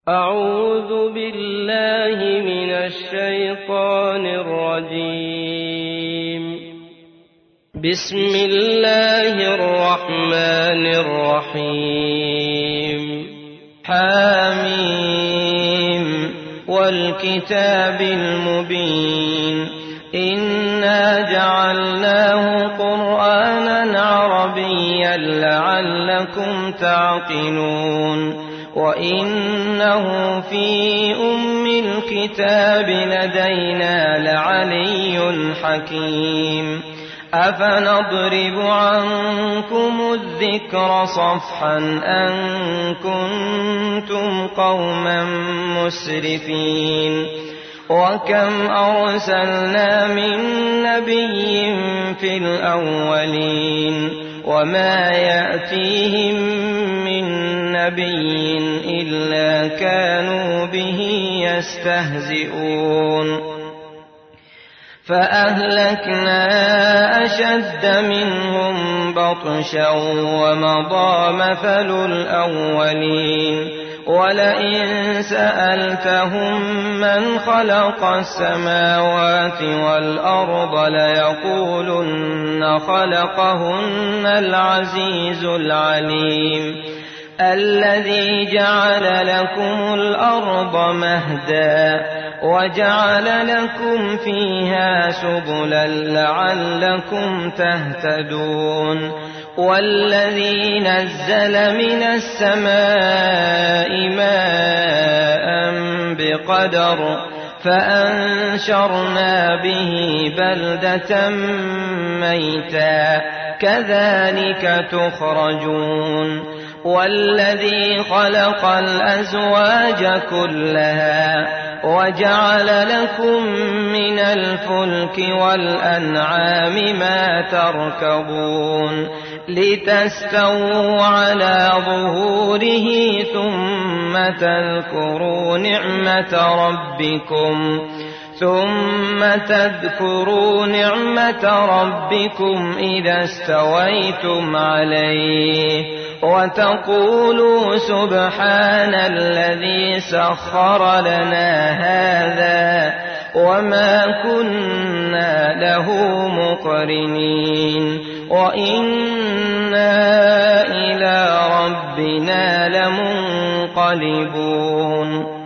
أعوذ بالله من الشيطان الرجيم. بسم الله الرحمن الرحيم. حاميم والكتاب المبين إنا جعلناه قرآنا عربيا لعلكم تعقلون وإنه في أم الكتاب لدينا لعلي حكيم. أفنضرب عنكم الذكر صفحا أن كنتم قوما مسرفين. وكم أرسلنا من نبي في الأولين وما يأتيهم من نبي إلا كانوا به يستهزئون. فأهلكنا أشد منهم بطشا ومضى مثل الأولين. ولئن سألتهم من خلق السماوات والأرض ليقولن خلقهن العزيز العليم الذي جعل لكم الأرض مهدا وجعل لكم فيها سبلا لعلكم تهتدون. والذي نزل من السماء ماء بقدر فأنشرنا به بلدة ميتا كذلك تخرجون. والذي خلق الأزواج كلها وجعل لكم من الفلك والأنعام ما تركبون لتستووا على ظهوره ثم تذكروا نعمة ربكم إذا استويتم عليه وتقولوا سبحان الذي سخر لنا هذا وما كنا له مقرنين وإنا إلى ربنا لمنقلبون.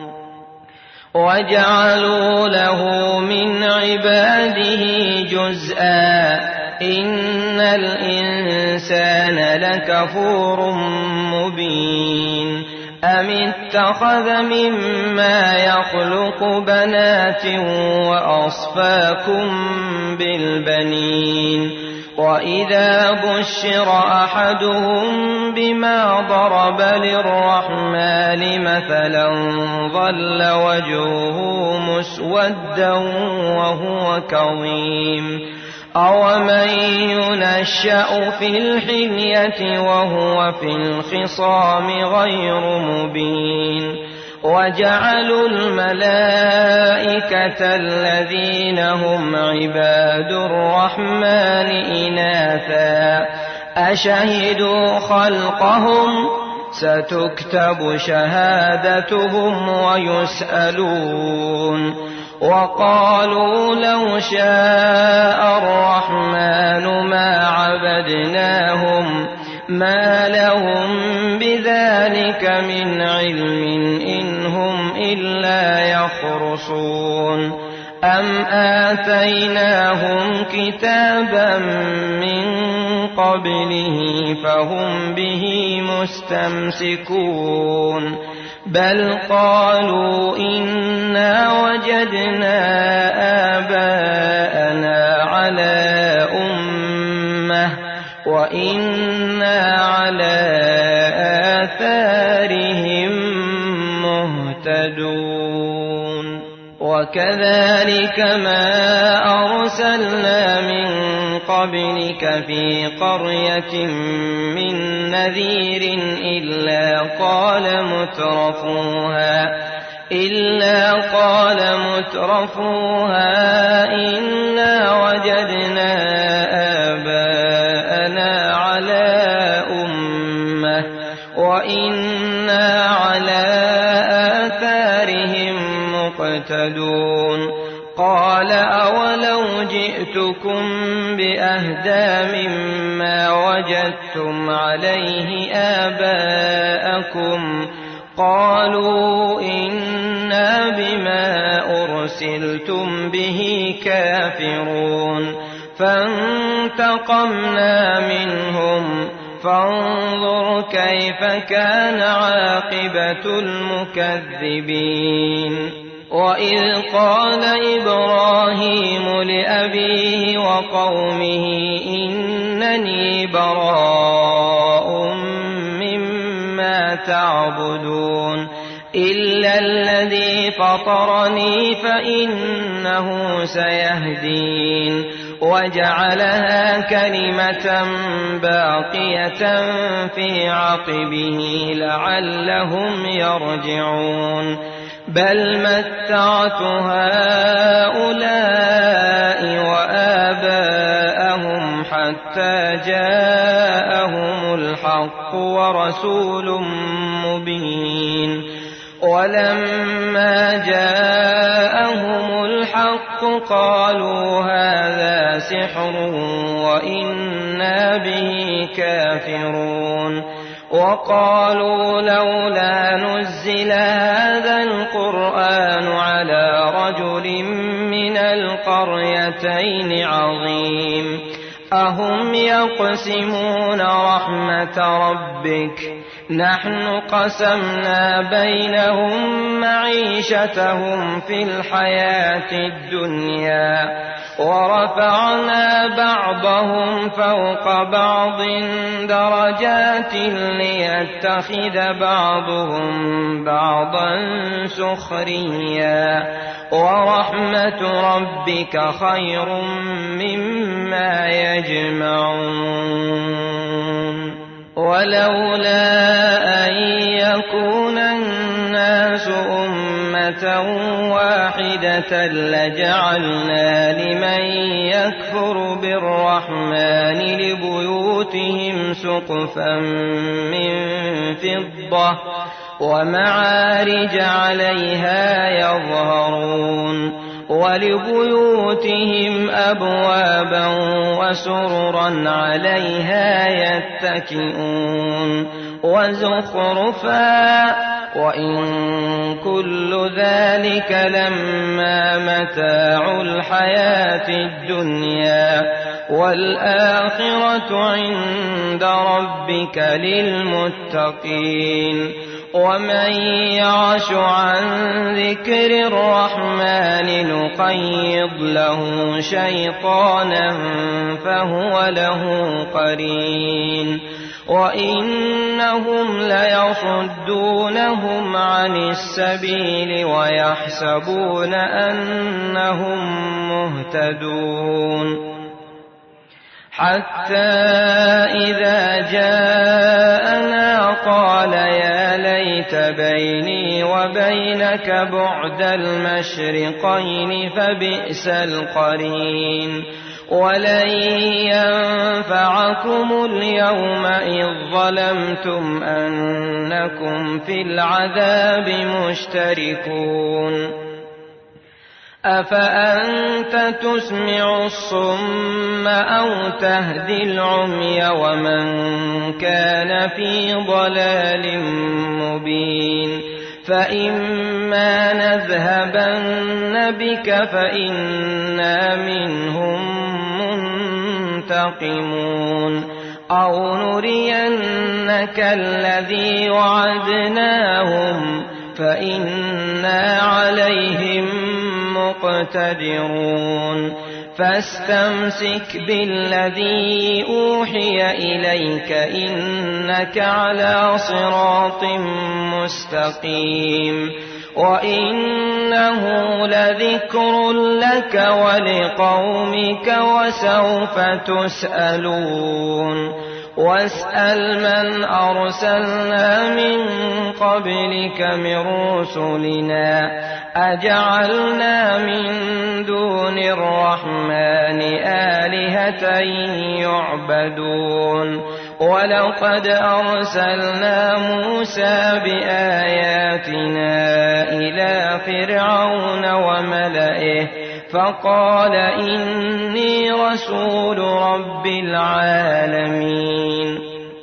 وجعلوا له من عباده جزءا إن الإنسان لكفور مبين. أم اتخذ مما يخلق بنات وأصفاكم بالبنين. وإذا بشر أحدهم بما ضرب للرحمن مثلا ظل وجهه مسودا وهو كظيم. أومن ينشأ في الحلية وهو في الخصام غير مبين. وجعلوا الملائكة الذين هم عباد الرحمن إناثا أشهدوا خلقهم ستكتب شهادتهم ويسألون. وقالوا لو شاء الرحمن ما عبدناهم ما لهم بذلك من علم إن هم إلا يخرصون. أم آتيناهم كتابا من قبله فهم به مستمسكون. بل قالوا إنا وجدنا آباءنا على أمة وإنا على آثارهم مهتدون. وكذلك ما أرسلنا من قبلك في قرية من نذير إلا قال مترفوها إنا وجدنا آباءنا على أمة وإنا على آثارهم مقتدون قال أولو جئتكم بأهدى مما وجدتم عليه آباءكم قالوا إنا بما أرسلتم به كافرون فانتقمنا منهم فانظر كيف كان عاقبة المكذبين وإذ قال إبراهيم لأبيه وقومه إنني براء مما تعبدون إلا الذي فطرني فإنه سيهدين وجعلها كلمة باقية في عقبه لعلهم يرجعون بل متعت هؤلاء وآباءهم حتى جاءهم الحق ورسول مبين ولما جاءهم الحق قالوا هذا سحر وإنا به كافرون وقالوا لولا نزل هذا القرآن على رجل من القريتين عظيم أهم يقسمون رحمة ربك نحن قسمنا بينهم معيشتهم في الحياة الدنيا ورفعنا بعضهم فوق بعض درجات ليتخذ بعضهم بعضا سخريا ورحمة ربك خير مما يجمعون ولولا أن يكون الناس أمة واحدة لجعلنا لمن يكفر بالرحمن لبيوتهم سقفا من فضة ومعارج عليها يظهرون ولبيوتهم أبوابا وسررا عليها يتكئون وزخرفا وإن كل ذلك لما متاع الحياة الدنيا والآخرة عند ربك للمتقين ومن يعش عن ذكر الرحمن نقيض له شيطانا فهو له قرين وإنهم ليصدونهم عن السبيل ويحسبون أنهم مهتدون حتى إذا جاءنا قال يا ليت بيني وبينك بعد المشرقين فبئس القرين ولن ينفعكم اليوم إذ ظلمتم أنكم في العذاب مشتركون أفأنت تسمع الصم أو تهدي العمي ومن كان في ضلال مبين فإما نذهبن بك فإنا منهم منتقمون أو نرينك الذي وعدناهم فإنا عليهم مقتدرون فاستمسك بالذي أوحي إليك إنك على صراط مستقيم وإنه لذكر لك ولقومك وسوف تسألون واسأل من أرسلنا من قبلك من رسلنا أجعلنا من دون الرحمن آلهة يعبدون ولقد أرسلنا موسى بآياتنا إلى فرعون وملئه فقال إني رسول رب العالمين.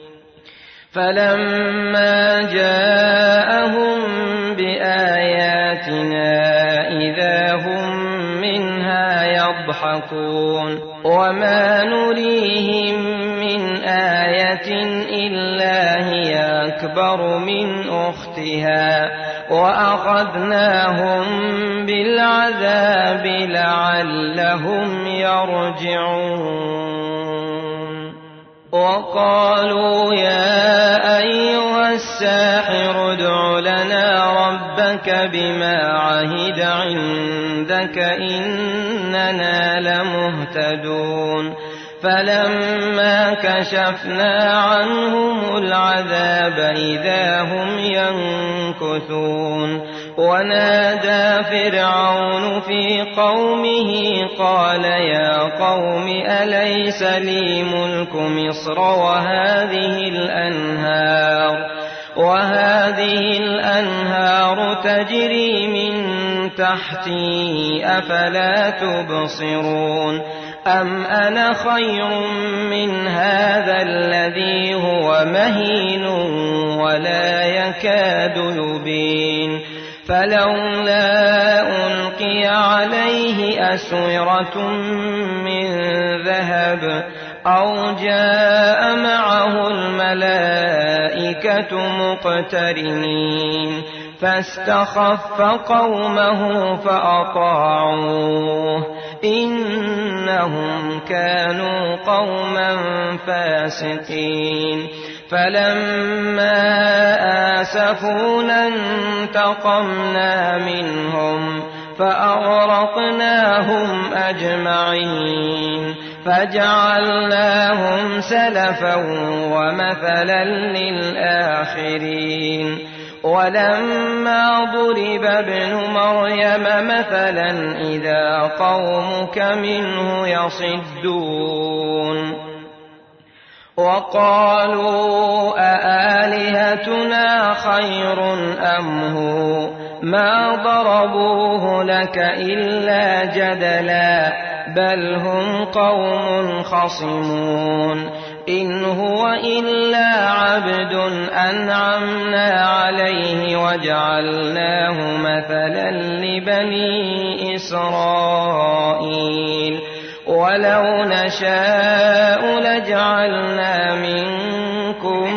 فلما جاءهم بآياتنا إذا هم منها يضحكون وما نريهم من آية إلا هي أكبر من أختها وأخذناهم بالعذاب لعلهم يرجعون. وقالوا يا أيها الساحر ادع لنا ربك بما عهد عندك إننا لمهتدون. فلما كشفنا عنهم العذاب إذا هم ينكثون. ونادى فرعون في قومه قال يا قوم أليس لي ملك مصر وهذه الأنهار تجري من تحتي أفلا تبصرون. أم أنا خير من هذا الذي هو مهين ولا يكاد يبين. فلولا ألقي عليه أسورة من ذهب أو جاء معه الملائكة مقترنين فاستخف قومه فأطاعوه إنهم كانوا قوما فاسقين. فلما آسفونا انتقمنا منهم فأغرقناهم أجمعين فجعلناهم سلفا ومثلا للآخرين. ولما ضرب ابن مريم مثلا إذا قومك منه يصدون. وقالوا أآلهتنا خير أم هو ما ضربوه لك إلا جدلا بل هم قوم خصمون. إن هو إلا عبد أنعمنا عليه وجعلناه مثلا لبني إسرائيل. ولو نشاء لجعلنا منكم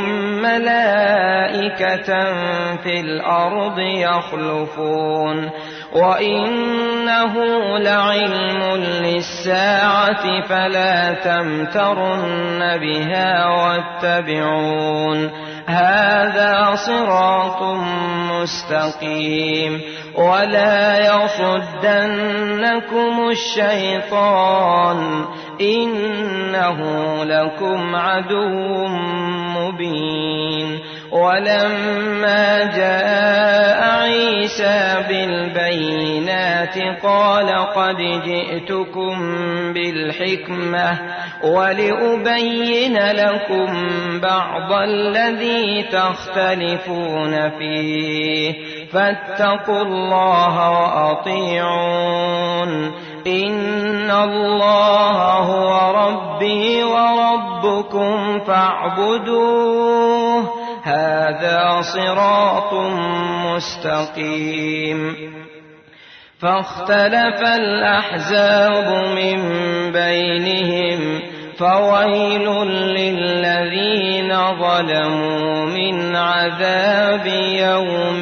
ملائكة في الأرض يخلفون وإنه لعلم للساعة فلا تمترن بها واتبعون هذا صراط مستقيم. ولا يصدنكم الشيطان إنه لكم عدو مبين. ولما جاء عيسى بالبينات قال قد جئتكم بالحكمة ولأبين لكم بعض الذي تختلفون فيه فاتقوا الله وأطيعون. إن الله هو ربي وربكم فاعبدوه هذا صراط مستقيم. فاختلف الأحزاب من بينهم فويل للذين ظلموا من عذاب يوم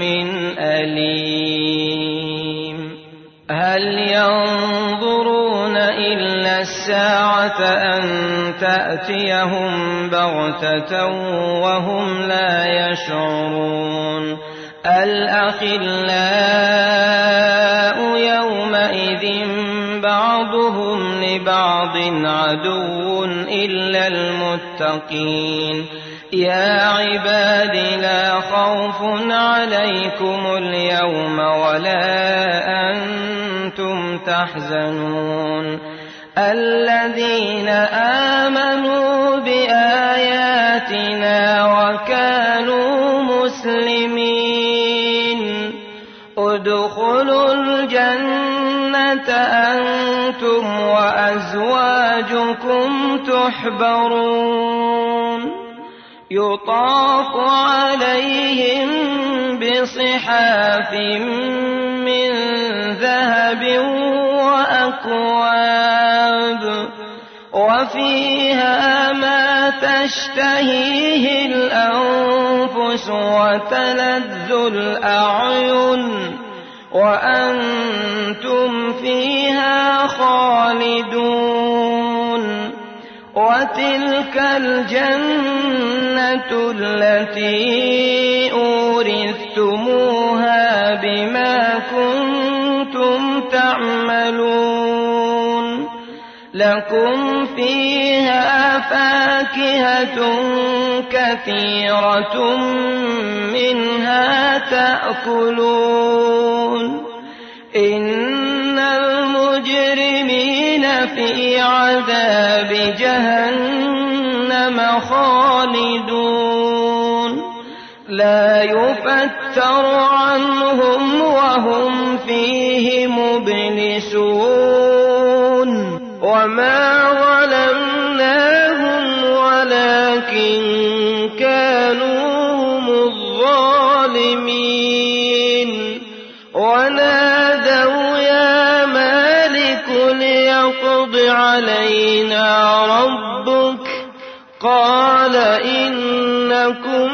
أليم. هل ينظرون إلا الساعة أن تأتيهم بغتة وهم لا يشعرون. الأخلاء يومئذ بعضهم لبعض عدو إلا المتقين. يا عباد لا خوف عليكم اليوم ولا أنتم تحزنون. الذين آمنوا بآياتنا مسلمين ادخلوا الجنة أنتم وأزواجكم تحبرون يطاف عليهم بصحاف من ذهب وأكواب وفيها ما تشتهيه الأنفس وتلذ الأعين وأنتم فيها خالدون وتلك الجنة التي أورثتموها بما كنتم تعملون لكم فيها فاكهة كثيرة منها تأكلون إن المجرمين في عذاب جهنم خالدون لا يفتر عنهم وهم فيه مبلسون وما ظلمناهم ولكن كانوا هم الظالمين ونادوا يا مالك ليقض علينا ربك قال إنكم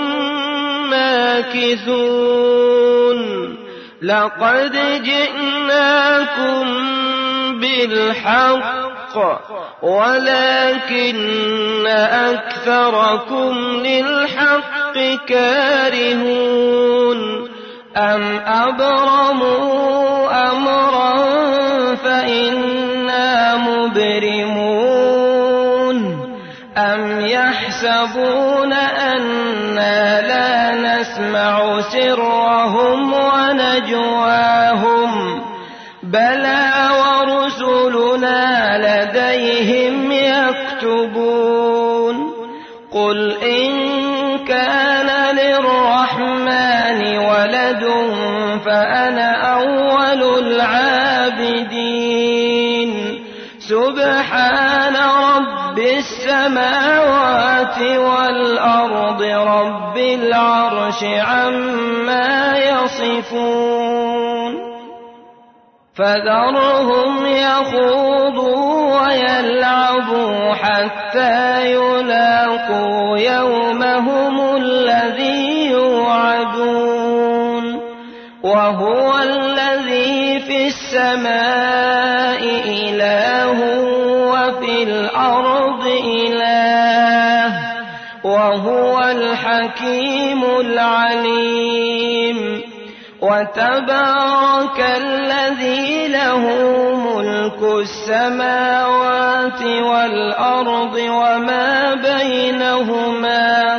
ماكثون لقد جئناكم بالحق ولكن أكثركم للحق كارهون أم أبرموا أمرا فإنا مبرمون أم يحسبون أنا لا نسمع سرهم ونجواهم بلى ورسلنا لديهم يكتبون قل إن كان للرحمن ولد فأنا أول العابدين سبحان رب السماوات والأرض رب العرش عما يصفون فذرهم يخوضوا ويلعبوا حتى يلاقوا يومهم الذي يوعدون وهو الذي في السماء إله وفي الأرض إله وهو الحكيم العليم وتبارك الذي له ملك السماوات والأرض وما بينهما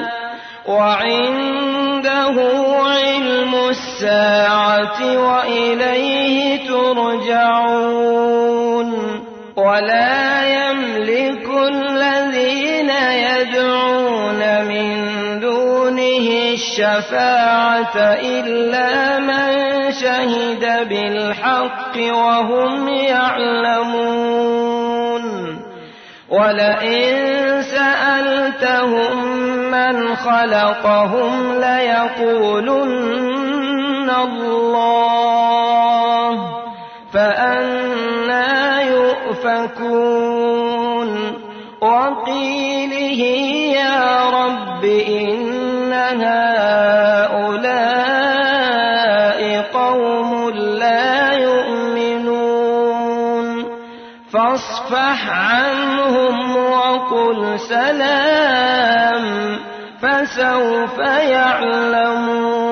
وعنده علم الساعة وإليه ترجعون ولا يملك الذين يدعون من دونه الشفاعة إلا من شهد بالحق وهم يعلمون ولئن سألتهم من خلقهم ليقولن الله فأنى يؤفكون وقيله يا رب إن هؤلاء قوم لا يؤمنون فاصفح عنهم وقل سلام فسوف يعلمون